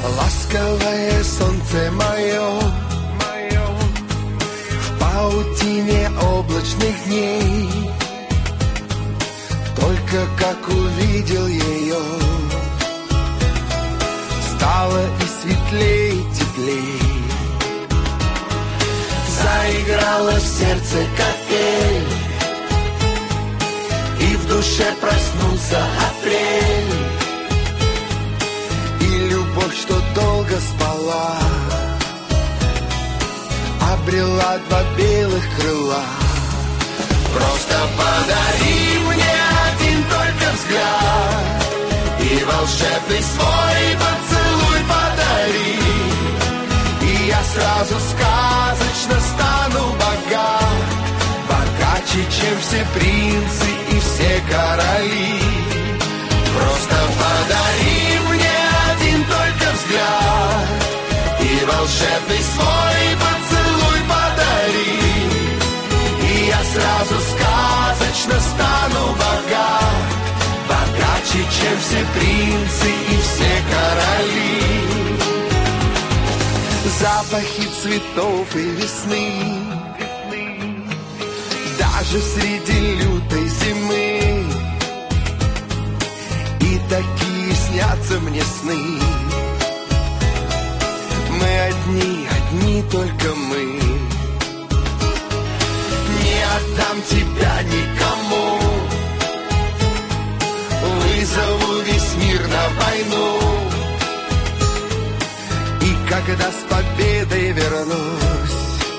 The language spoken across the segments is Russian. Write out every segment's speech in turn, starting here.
Ласковое солнце мое, в паутине облачных дней, только как увидел ее, стало и светлей, теплей. Заиграла в сердце капель, и в душе проснулся апрель. И любовь, что долго спала, обрела два белых крыла. Просто подари мне один только взгляд, и волшебный свой поцелуй подари, и я сразу сказочно стану богат, богаче, чем все принцы и все короли. Просто подари мне один только взгляд, и волшебный свой поцелуй подари, и я сразу сказочно стану богат, богаче, чем все принцы и все короли. Запахи цветов и весны, даже среди лютой зимы, и такие снятся мне сны. Мы одни, одни только мы. Не отдам тебя никому, вызову весь мир на войну, и когда с победой вернусь,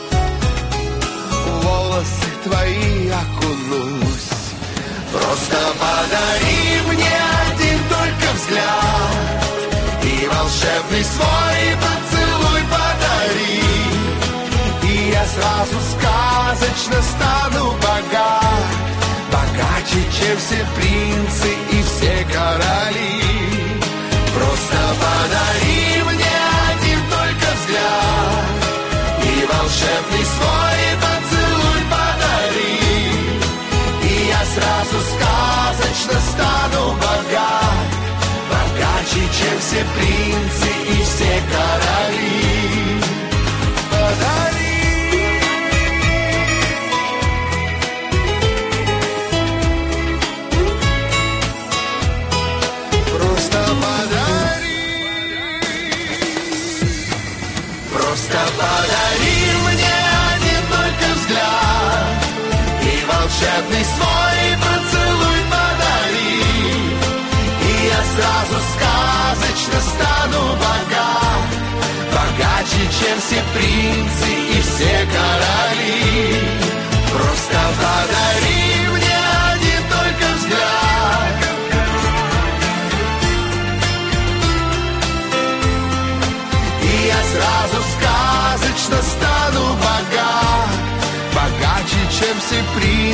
в волосы твои окунусь. Просто подари мне один только взгляд, и волшебный свой поцелуй подари, и я сразу сказочно стану богат, богаче, чем все принцы и все короли. Просто подари мне один только взгляд, и волшебный свой поцелуй подари, и я сразу сказочно стану богат, богаче, чем все принцы и все короли. Подари. Просто подари. Просто подари мне один только взгляд, и волшебный свой поцелуй подари, и я сразу сказочно стану богат, богаче, чем все принцы и все короли. Просто подари мне один только взгляд, и я сразу сказочно стану богат, богаче, чем все принцы